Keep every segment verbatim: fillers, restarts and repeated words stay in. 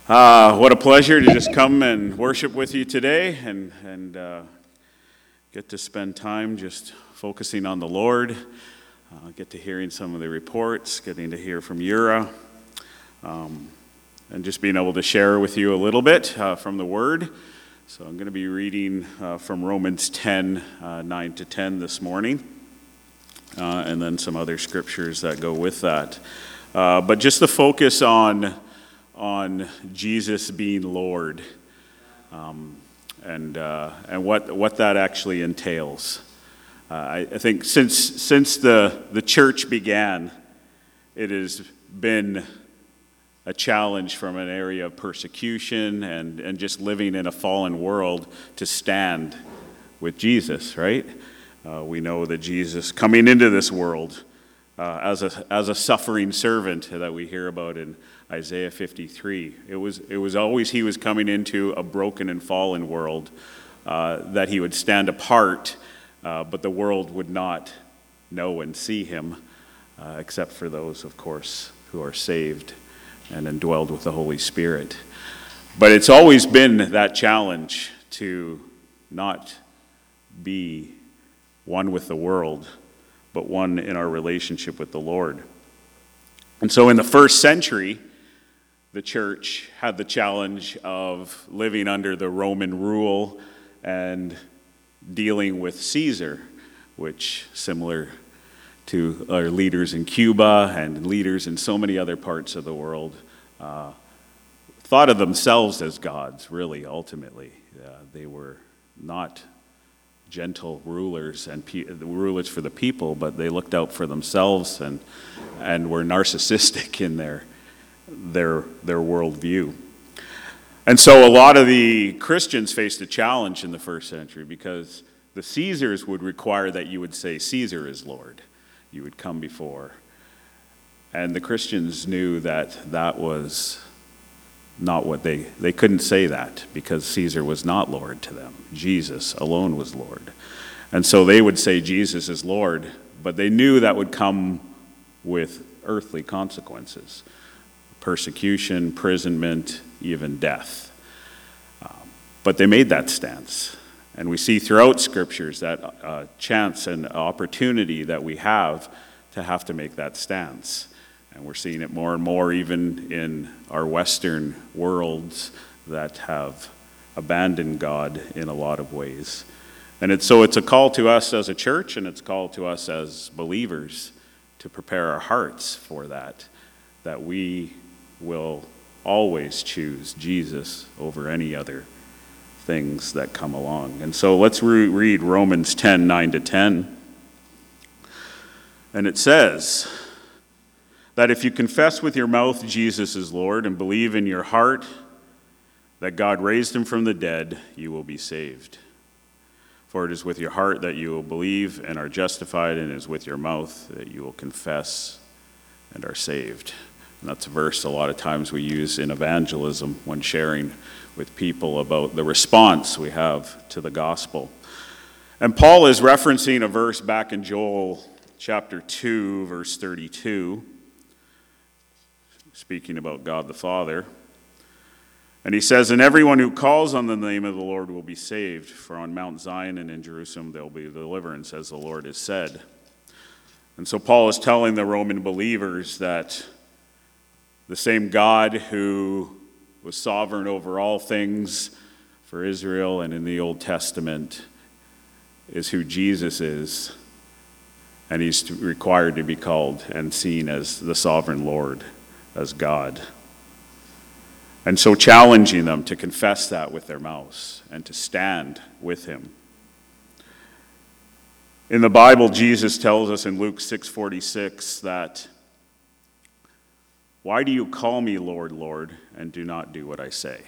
Uh, what a pleasure to just come and worship with you today and, and uh, get to spend time just focusing on the Lord, uh, get to hearing some of the reports, getting to hear from Yura, um, and just being able to share with you a little bit uh, from the Word. So I'm going to be reading uh, from Romans ten, uh, nine to ten this morning, uh, and then some other scriptures that go with that. Uh, but just to focus on on Jesus being Lord, um, and uh, and what what that actually entails. Uh, I, I think since since the the church began, it has been a challenge from an area of persecution and and just living in a fallen world to stand with Jesus. Right? Uh, we know that Jesus coming into this world uh, as a as a suffering servant that we hear about in Isaiah fifty-three. It was it was always he was coming into a broken and fallen world, uh, that he would stand apart, uh, but the world would not know and see him, uh, except for those, of course, who are saved and indwelled with the Holy Spirit. But it's always been that challenge to not be one with the world, but one in our relationship with the Lord. And so in the first century, the church had the challenge of living under the Roman rule and dealing with Caesar, which, similar to our leaders in Cuba and leaders in so many other parts of the world, uh, thought of themselves as gods, really, ultimately. Uh, they were not gentle rulers and pe- rulers for the people, but they looked out for themselves and and were narcissistic in their their their worldview. And so a lot of the Christians faced a challenge in the first century because the Caesars would require that you would say Caesar is Lord. You would come before. And the Christians knew that that was not what they, they couldn't say that because Caesar was not Lord to them. Jesus alone was Lord. And so they would say Jesus is Lord, but they knew that would come with earthly consequences. Persecution, imprisonment, even death. Um, but they made that stance. And we see throughout scriptures that uh, chance and opportunity that we have to have to make that stance. And we're seeing it more and more even in our Western worlds that have abandoned God in a lot of ways. And it's, so it's a call to us as a church, and it's a call to us as believers to prepare our hearts for that, that we will always choose Jesus over any other things that come along. And so let's re- read Romans ten, nine to ten. And it says that if you confess with your mouth Jesus is Lord and believe in your heart that God raised him from the dead, you will be saved. For it is with your heart that you will believe and are justified, and it is with your mouth that you will confess and are saved. And that's a verse a lot of times we use in evangelism when sharing with people about the response we have to the gospel. And Paul is referencing a verse back in Joel chapter two, verse thirty-two, speaking about God the Father. And he says, "And everyone who calls on the name of the Lord will be saved, for on Mount Zion and in Jerusalem there will be deliverance, as the Lord has said." And so Paul is telling the Roman believers that the same God who was sovereign over all things for Israel and in the Old Testament is who Jesus is, and he's required to be called and seen as the sovereign Lord, as God. And so challenging them to confess that with their mouths and to stand with him. In the Bible, Jesus tells us in Luke six forty-six that, "Why do you call me Lord, Lord, and do not do what I say?"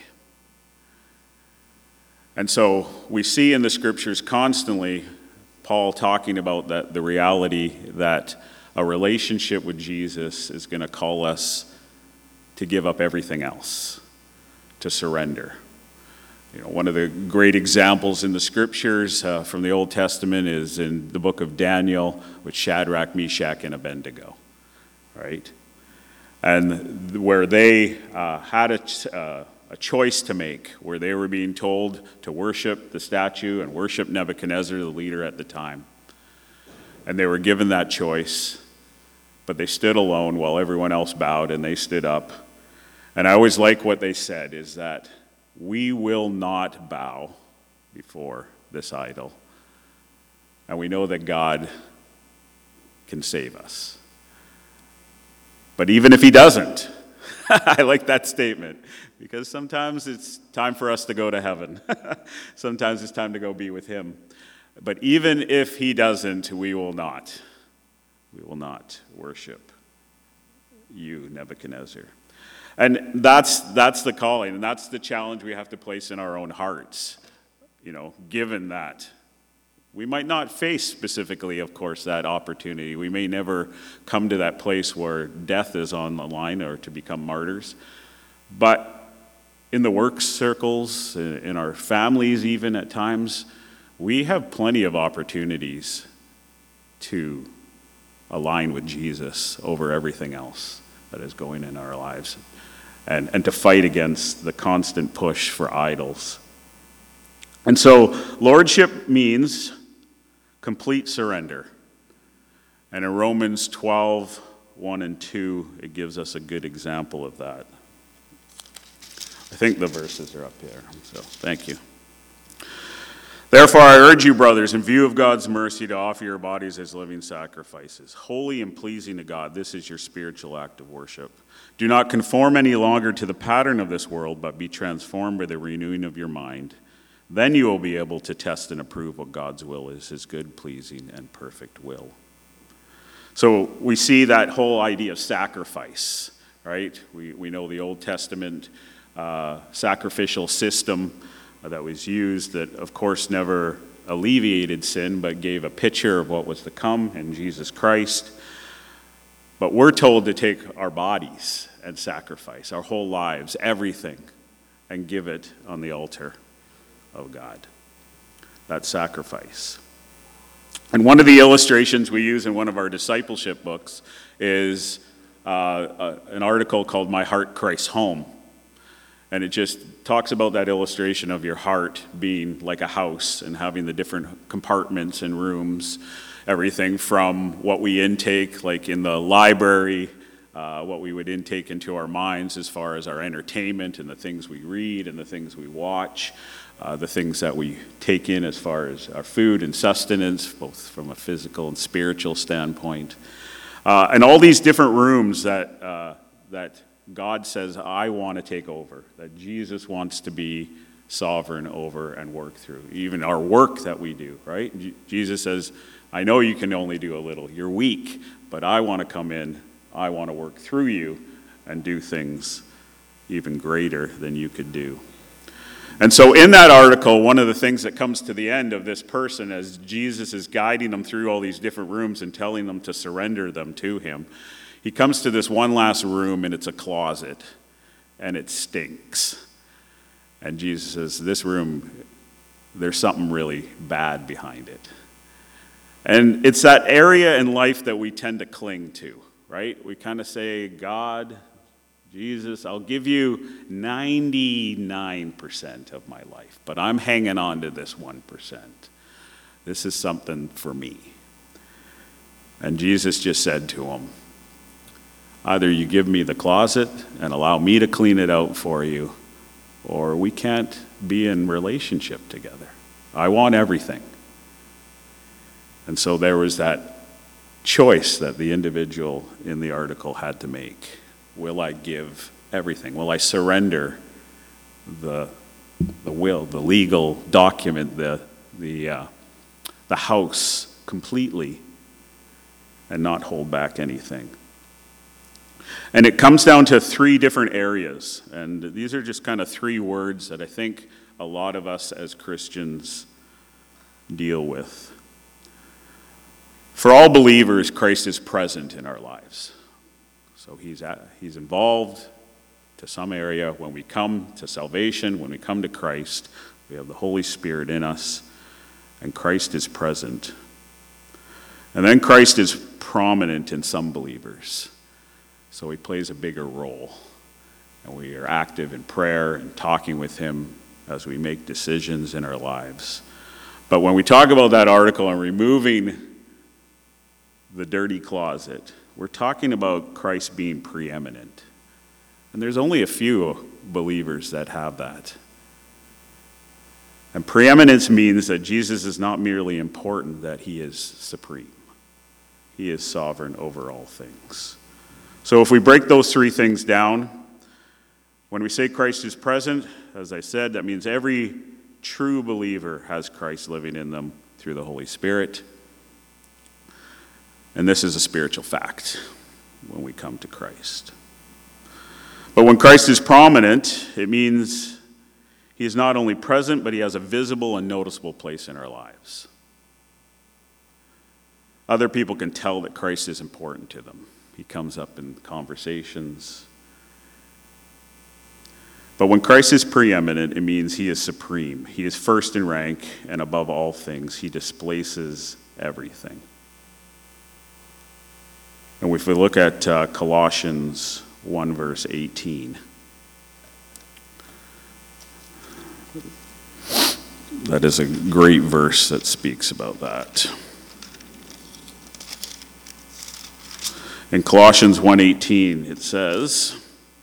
And so we see in the scriptures constantly Paul talking about that the reality that a relationship with Jesus is going to call us to give up everything else, to surrender. You know, one of the great examples in the scriptures uh, from the Old Testament is in the book of Daniel with Shadrach, Meshach, and Abednego, right? and where they uh, had a, ch- uh, a choice to make, where they were being told to worship the statue and worship Nebuchadnezzar, the leader at the time. And they were given that choice, but they stood alone while everyone else bowed, and they stood up. And I always like what they said, is that we will not bow before this idol. And we know that God can save us. But even if he doesn't, I like that statement, because sometimes it's time for us to go to heaven. Sometimes it's time to go be with him. But even if he doesn't, we will not. We will not worship you, Nebuchadnezzar. And that's that's the calling, and that's the challenge we have to place in our own hearts. You know, given that we might not face specifically, of course, that opportunity. We may never come to that place where death is on the line or to become martyrs. But in the work circles, in our families even at times, we have plenty of opportunities to align with Jesus over everything else that is going in our lives, and, and to fight against the constant push for idols. And so lordship means complete surrender. And in Romans twelve, one and two, it gives us a good example of that. I think the verses are up here, so thank you. Therefore, I urge you, brothers, in view of God's mercy, to offer your bodies as living sacrifices, holy and pleasing to God. This is your spiritual act of worship. Do not conform any longer to the pattern of this world, but be transformed by the renewing of your mind. Then you will be able to test and approve what God's will is, his good, pleasing, and perfect will. So we see that whole idea of sacrifice, right? We, we know the Old Testament uh, sacrificial system that was used that, of course, never alleviated sin, but gave a picture of what was to come in Jesus Christ. But we're told to take our bodies and sacrifice, our whole lives, everything, and give it on the altar of God. That sacrifice. And one of the illustrations we use in one of our discipleship books is uh, a, an article called My Heart, Christ's Home. And it just talks about that illustration of your heart being like a house and having the different compartments and rooms, everything from what we intake, like in the library, uh, what we would intake into our minds as far as our entertainment and the things we read and the things we watch, uh, the things that we take in as far as our food and sustenance, both from a physical and spiritual standpoint. Uh, and all these different rooms that uh, that God says, I want to take over, that Jesus wants to be sovereign over and work through. Even our work that we do, right? J- Jesus says, I know you can only do a little. You're weak, but I want to come in. I want to work through you and do things even greater than you could do. And so in that article, one of the things that comes to the end of this person as Jesus is guiding them through all these different rooms and telling them to surrender them to him, he comes to this one last room, and it's a closet, and it stinks. And Jesus says, this room, there's something really bad behind it. And it's that area in life that we tend to cling to, right? We kind of say, God, Jesus, I'll give you ninety-nine percent of my life, but I'm hanging on to this one percent. This is something for me. And Jesus just said to him, either you give me the closet and allow me to clean it out for you, or we can't be in relationship together. I want everything. And so there was that choice that the individual in the article had to make. Will I give everything? Will I surrender the the will, the legal document, the the uh, the house completely, and not hold back anything? And it comes down to three different areas, and these are just kind of three words that I think a lot of us as Christians deal with. For all believers, Christ is present in our lives. So he's at, he's involved to some area. When we come to salvation, when we come to Christ, we have the Holy Spirit in us, and Christ is present. And then Christ is prominent in some believers. So he plays a bigger role. And we are active in prayer and talking with him as we make decisions in our lives. But when we talk about that article and removing the dirty closet, we're talking about Christ being preeminent. And there's only a few believers that have that. And preeminence means that Jesus is not merely important, that he is supreme. He is sovereign over all things. So if we break those three things down, when we say Christ is present, as I said, that means every true believer has Christ living in them through the Holy Spirit. And this is a spiritual fact when we come to Christ. But when Christ is prominent, it means he is not only present, but he has a visible and noticeable place in our lives. Other people can tell that Christ is important to them. He comes up in conversations. But when Christ is preeminent, it means he is supreme. He is first in rank, and above all things, he displaces everything. And if we look at uh, Colossians one, verse eighteen, that is a great verse that speaks about that. In Colossians one eighteen, it says,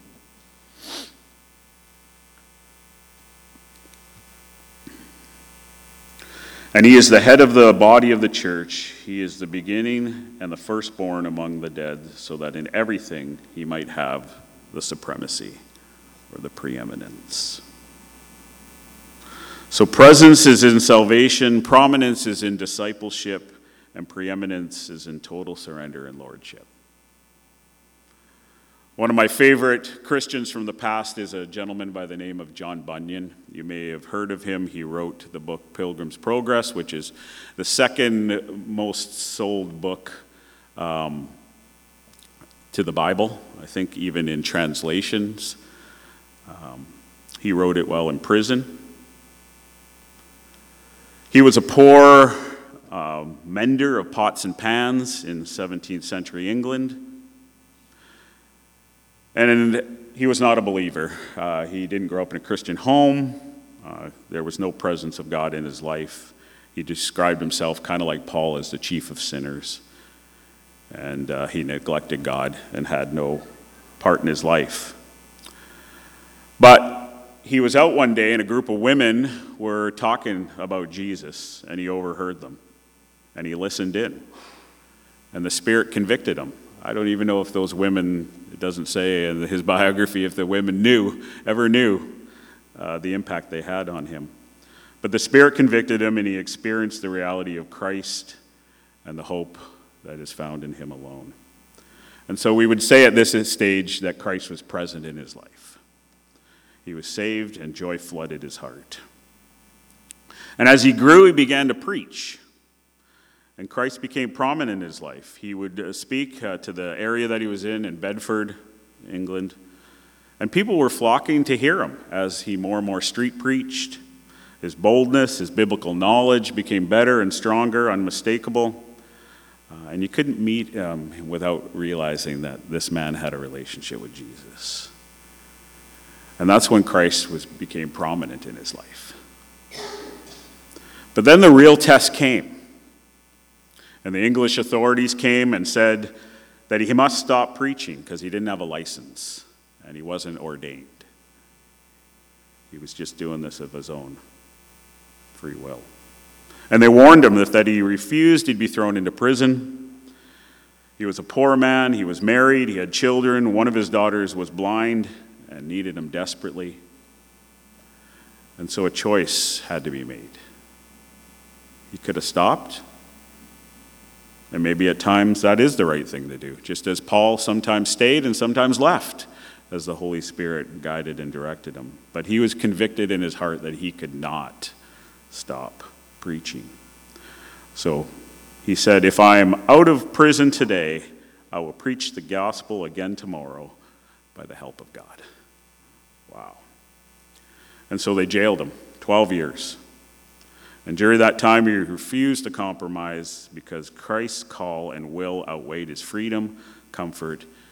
"And he is the head of the body of the church. He is the beginning and the firstborn among the dead, so that in everything he might have the supremacy," or the preeminence. So presence is in salvation, prominence is in discipleship, and preeminence is in total surrender and lordship. One of my favorite Christians from the past is a gentleman by the name of John Bunyan. You may have heard of him. He wrote the book Pilgrim's Progress, which is the second most sold book um, to the Bible, I think even in translations. Um, he wrote it while in prison. He was a poor uh, mender of pots and pans in seventeenth century England. And he was not a believer. Uh, he didn't grow up in a Christian home. Uh, there was no presence of God in his life. He described himself kind of like Paul as the chief of sinners. And uh, he neglected God and had no part in his life. But he was out one day and a group of women were talking about Jesus, and he overheard them. And he listened in. And the Spirit convicted him. I don't even know if those women, it doesn't say in his biography if the women knew, ever knew uh, the impact they had on him. But the Spirit convicted him, and he experienced the reality of Christ and the hope that is found in him alone. And so we would say at this stage that Christ was present in his life. He was saved, and joy flooded his heart. And as he grew, he began to preach. And Christ became prominent in his life. He would uh, speak uh, to the area that he was in, in Bedford, England. And people were flocking to hear him as he more and more street preached. His boldness, his biblical knowledge became better and stronger, unmistakable. Uh, and you couldn't meet him without realizing that this man had a relationship with Jesus. And that's when Christ was became prominent in his life. But then the real test came. And the English authorities came and said that he must stop preaching because he didn't have a license and he wasn't ordained. He was just doing this of his own free will. And they warned him that if he refused, he'd be thrown into prison. He was a poor man, he was married, he had children. One of his daughters was blind and needed him desperately. And so a choice had to be made. He could have stopped. And maybe at times that is the right thing to do, just as Paul sometimes stayed and sometimes left as the Holy Spirit guided and directed him. But he was convicted in his heart that he could not stop preaching. So he said, "If I am out of prison today, I will preach the gospel again tomorrow by the help of God." Wow. And so they jailed him, twelve years. And during that time, he refused to compromise because Christ's call and will outweighed his freedom, comfort,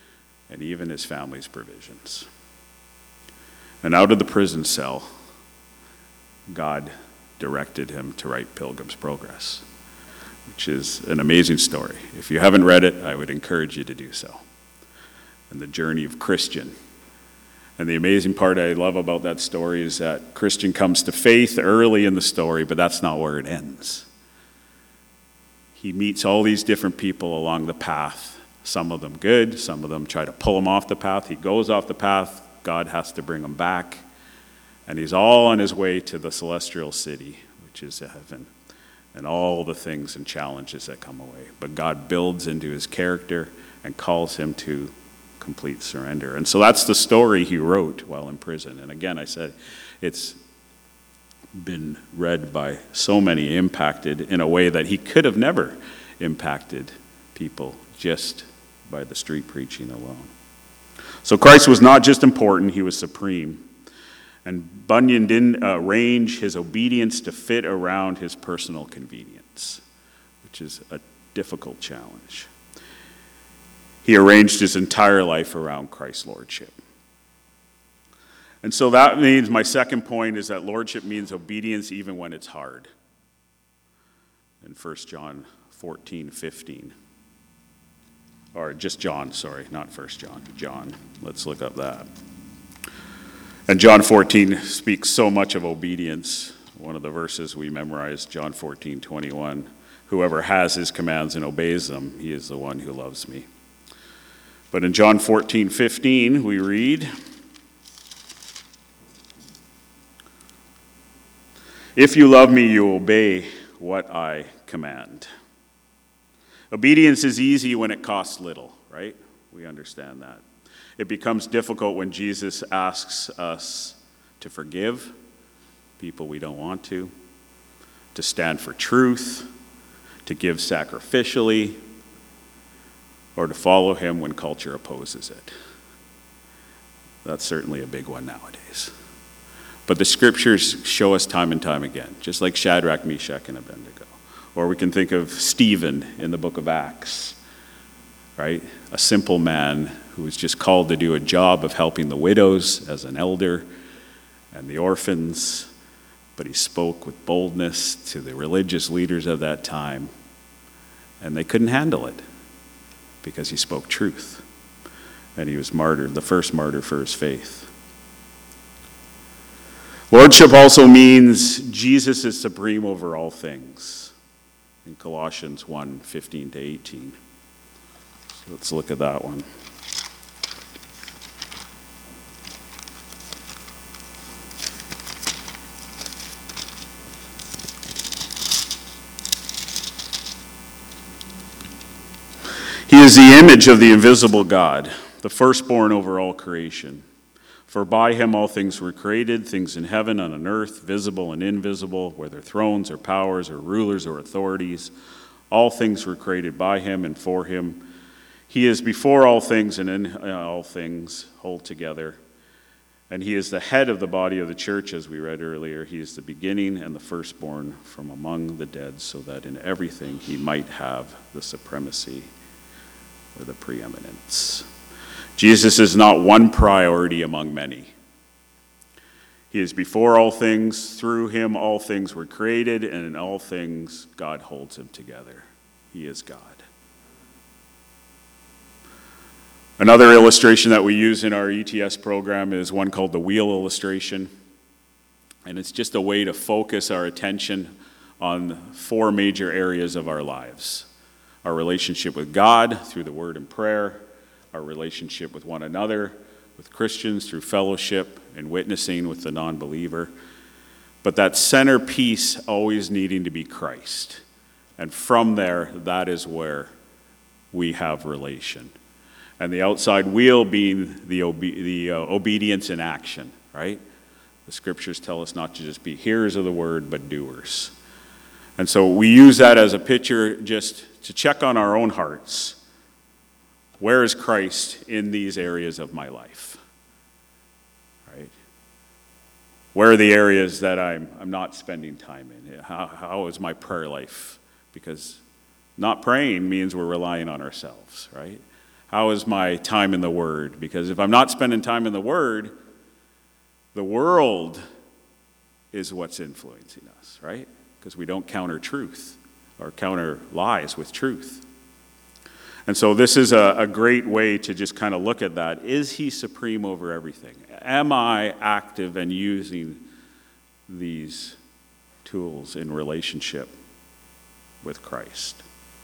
and even his family's provisions. And out of the prison cell, God directed him to write Pilgrim's Progress, which is an amazing story. If you haven't read it, I would encourage you to do so. And the journey of Christian. And the amazing part I love about that story is that Christian comes to faith early in the story, but that's not where it ends. He meets all these different people along the path. Some of them good, some of them try to pull him off the path. He goes off the path, God has to bring him back. And he's all on his way to the celestial city, which is heaven, and all the things and challenges that come away. But God builds into his character and calls him to complete surrender. And so that's the story he wrote while in prison. And again, I said it's been read by so many, impacted in a way that he could have never impacted people just by the street preaching alone. So Christ was not just important, he was supreme. And Bunyan didn't arrange his obedience to fit around his personal convenience, which is a difficult challenge. He arranged his entire life around Christ's lordship. And so that means, my second point is that lordship means obedience even when it's hard. In First John fourteen fifteen. Or just John, sorry, not First John, John. Let's look up that. And John fourteen speaks so much of obedience. One of the verses we memorized, John fourteen twenty-one. Whoever has his commands and obeys them, he is the one who loves me. But in John fourteen fifteen, we read, if you love me, you obey what I command. Obedience is easy when it costs little, right? We understand that. It becomes difficult when Jesus asks us to forgive people we don't want to, to stand for truth, to give sacrificially, or to follow him when culture opposes it. That's certainly a big one nowadays. But the scriptures show us time and time again, just like Shadrach, Meshach, and Abednego. Or we can think of Stephen in the book of Acts, right? A simple man who was just called to do a job of helping the widows as an elder and the orphans, but he spoke with boldness to the religious leaders of that time, and they couldn't handle it because he spoke truth, and he was martyred, the first martyr for his faith. Lordship also means Jesus is supreme over all things, in Colossians one fifteen to eighteen. So let's look at that one. He is the image of the invisible God, the firstborn over all creation. For by him all things were created, things in heaven and on earth, visible and invisible, whether thrones or powers or rulers or authorities. All things were created by him and for him. He is before all things, and in all things hold together. And he is the head of the body of the church, as we read earlier. He is the beginning and the firstborn from among the dead, so that in everything he might have the supremacy or the preeminence. Jesus is not one priority among many. He is before all things. Through him all things were created, and in all things God holds him together. He is God. Another illustration that we use in our E T S program is one called the wheel illustration. And it's just a way to focus our attention on four major areas of our lives. Our relationship with God through the word and prayer, our relationship with one another, with Christians through fellowship and witnessing with the non-believer. But that centerpiece always needing to be Christ. And from there, that is where we have relation. And the outside wheel being the, obe- the uh, obedience in action, right? The scriptures tell us not to just be hearers of the word, but doers. And so we use that as a picture just to check on our own hearts. Where is Christ in these areas of my life? Right? Where are the areas that I'm, I'm not spending time in? How, how is my prayer life? Because not praying means we're relying on ourselves, right? How is my time in the Word? Because if I'm not spending time in the Word, the world is what's influencing us, right? Because we don't counter truth or counter lies with truth. And so this is a, a great way to just kind of look at that. Is he supreme over everything? Am I active and using these tools in relationship with Christ?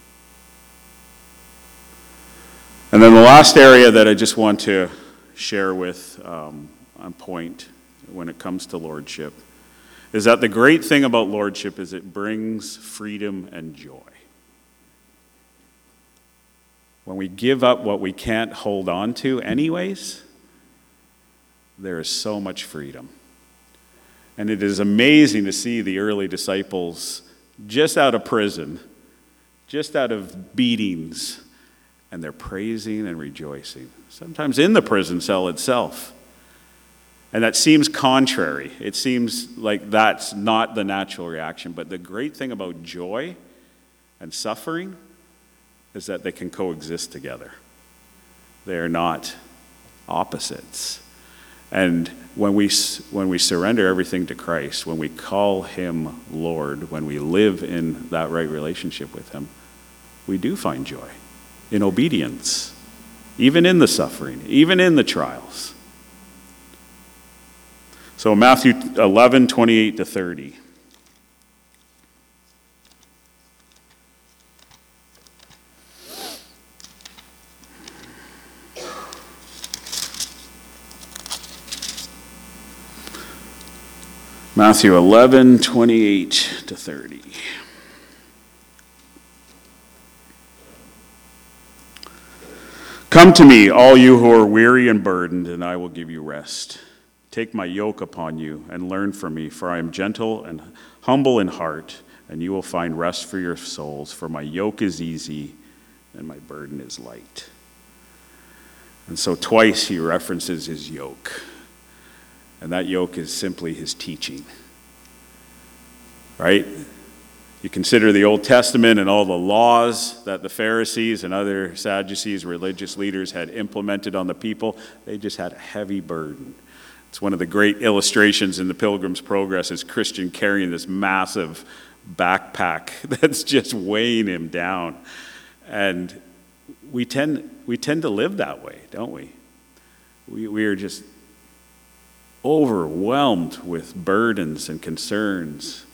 And then the last area that I just want to share with um, on point when it comes to lordship is that the great thing about lordship is it brings freedom and joy. When we give up what we can't hold on to anyways, there is so much freedom. And it is amazing to see the early disciples just out of prison, just out of beatings, and they're praising and rejoicing, sometimes in the prison cell itself. And that seems contrary. It seems like that's not the natural reaction. But the great thing about joy and suffering is that they can coexist together. They are not opposites. And when we when we surrender everything to Christ, when we call him Lord, when we live in that right relationship with him, we do find joy in obedience, even in the suffering, even in the trials. So Matthew eleven, twenty-eight to thirty. Matthew eleven, twenty-eight to thirty. Come to me, all you who are weary and burdened, and I will give you rest. Take my yoke upon you and learn from me, for I am gentle and humble in heart, and you will find rest for your souls. For my yoke is easy and my burden is light. And so twice he references his yoke. And that yoke is simply his teaching. Right? You consider the Old Testament and all the laws that the Pharisees and other Sadducees, religious leaders, had implemented on the people. They just had a heavy burden. It's one of the great illustrations in the Pilgrim's Progress is Christian carrying this massive backpack that's just weighing him down. And we tend we tend to live that way, don't we? We we are just overwhelmed with burdens and concerns.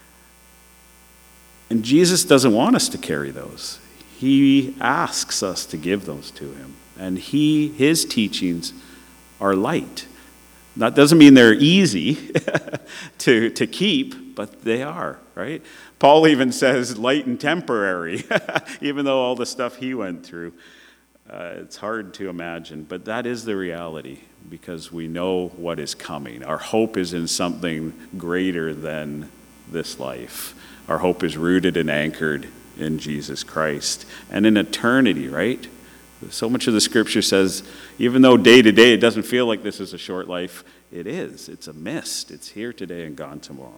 And Jesus doesn't want us to carry those. He asks us to give those to him. And he his teachings are light. That doesn't mean they're easy to, to keep, but they are, right? Paul even says light and temporary, even though all the stuff he went through. Uh, it's hard to imagine, but that is the reality because we know what is coming. Our hope is in something greater than this life. Our hope is rooted and anchored in Jesus Christ and in eternity, right? So much of the scripture says, even though day to day it doesn't feel like this is a short life, it is. It's a mist. It's here today and gone tomorrow.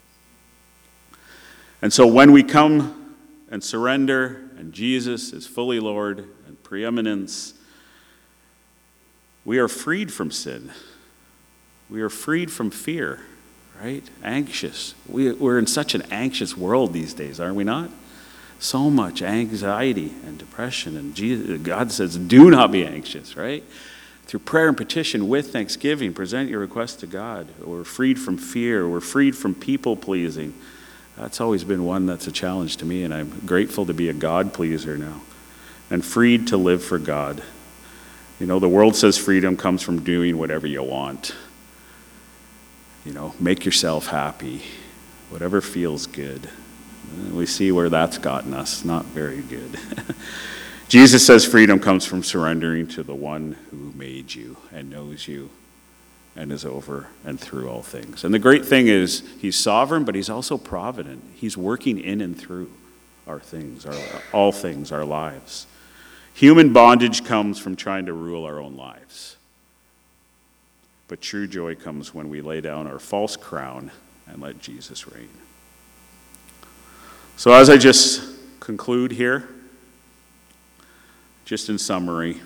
And so when we come and surrender, and Jesus is fully Lord and preeminence, we are freed from sin. We are freed from fear, right? Anxious. We, we're in such an anxious world these days, are we not? So much anxiety and depression. And Jesus, God says, do not be anxious, right? Through prayer and petition with thanksgiving, present your request to God. We're freed from fear. We're freed from people pleasing. That's always been one that's a challenge to me, and I'm grateful to be a God pleaser now. And freed to live for God. You know, the world says freedom comes from doing whatever you want. You know, make yourself happy. Whatever feels good. We see where that's gotten us. Not very good. Jesus says freedom comes from surrendering to the one who made you and knows you and is over and through all things. And the great thing is he's sovereign, but he's also provident. He's working in and through our things, our, all things, our lives. Human bondage comes from trying to rule our own lives. But true joy comes when we lay down our false crown and let Jesus reign. So as I just conclude here, just in summary,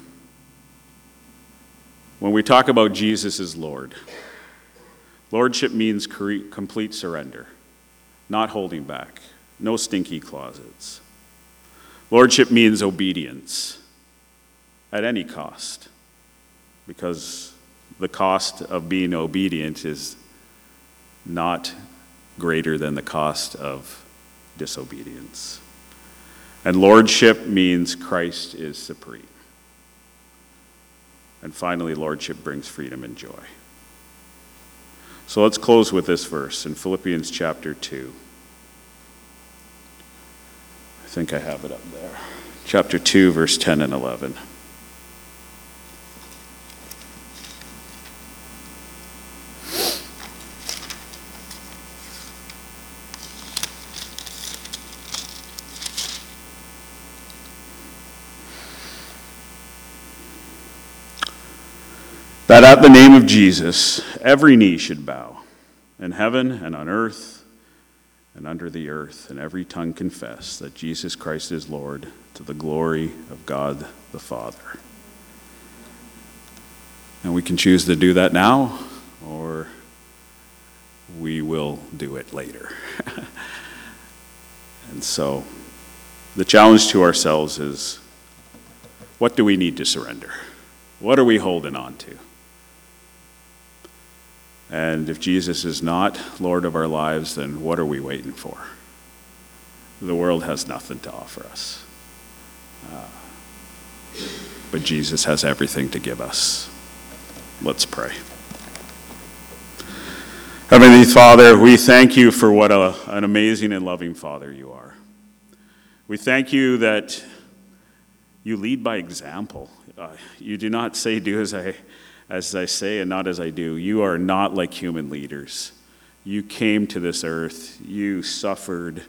when we talk about Jesus as Lord, lordship means complete surrender, not holding back, no stinky closets. Lordship means obedience at any cost, because the cost of being obedient is not greater than the cost of disobedience. And lordship means Christ is supreme. And finally, lordship brings freedom and joy. So let's close with this verse in Philippians chapter two. I think I have it up there. Chapter two, verse ten and eleven. That at the name of Jesus, every knee should bow, in heaven and on earth and under the earth, and every tongue confess that Jesus Christ is Lord, to the glory of God the Father. And we can choose to do that now, or we will do it later. And so the challenge to ourselves is, what do we need to surrender? What are we holding on to? And if Jesus is not Lord of our lives, then what are we waiting for? The world has nothing to offer us. Uh, but Jesus has everything to give us. Let's pray. Heavenly Father, we thank you for what a, an amazing and loving Father you are. We thank you that you lead by example. Uh, you do not say, do as I... as I say and not as I do. You are not like human leaders. You came to this earth. You suffered.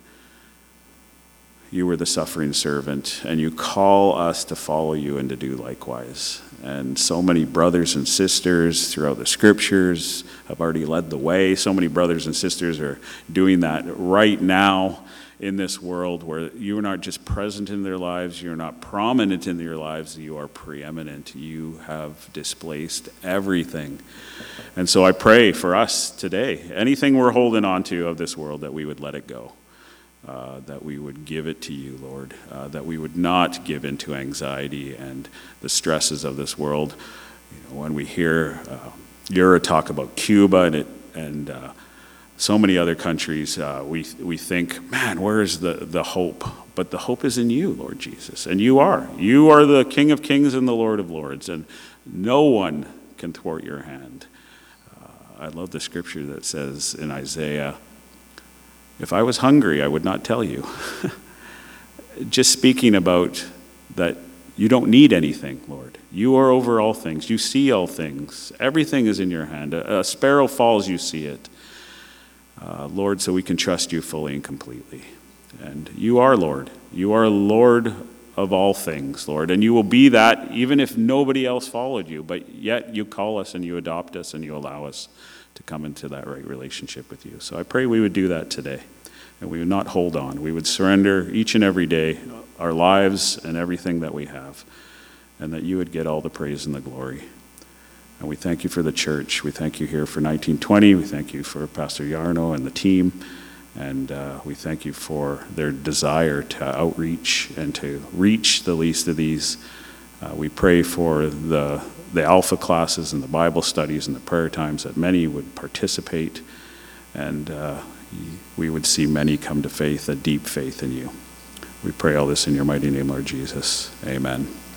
You were the suffering servant, and you call us to follow you and to do likewise. And so many brothers and sisters throughout the scriptures have already led the way. So many brothers and sisters are doing that right now in this world, where you are not just present in their lives, you're not prominent in their lives, you are preeminent. You have displaced everything. And so I pray for us today, anything we're holding on to of this world, that we would let it go, uh, that we would give it to you, Lord, uh, that we would not give into anxiety and the stresses of this world. You know, when we hear uh, Yura talk about Cuba and it, and uh, so many other countries, uh, we we think, man, where is the, the hope? But the hope is in you, Lord Jesus. And you are. You are the King of Kings and the Lord of Lords, and no one can thwart your hand. Uh, I love the scripture that says in Isaiah, if I was hungry, I would not tell you. Just speaking about that you don't need anything, Lord. You are over all things. You see all things. Everything is in your hand. A, a sparrow falls, you see it. Uh, Lord, so we can trust you fully and completely. And you are Lord. You are Lord of all things, Lord. And you will be that even if nobody else followed you. But yet you call us and you adopt us and you allow us to come into that right relationship with you. So I pray we would do that today. And we would not hold on. We would surrender each and every day our lives and everything that we have. And that you would get all the praise and the glory. And we thank you for the church. We thank you here for nineteen twenty. We thank you for Pastor Yarno and the team. And uh, we thank you for their desire to outreach and to reach the least of these. Uh, we pray for the, the alpha classes and the Bible studies and the prayer times, that many would participate. And uh, we would see many come to faith, a deep faith in you. We pray all this in your mighty name, Lord Jesus. Amen.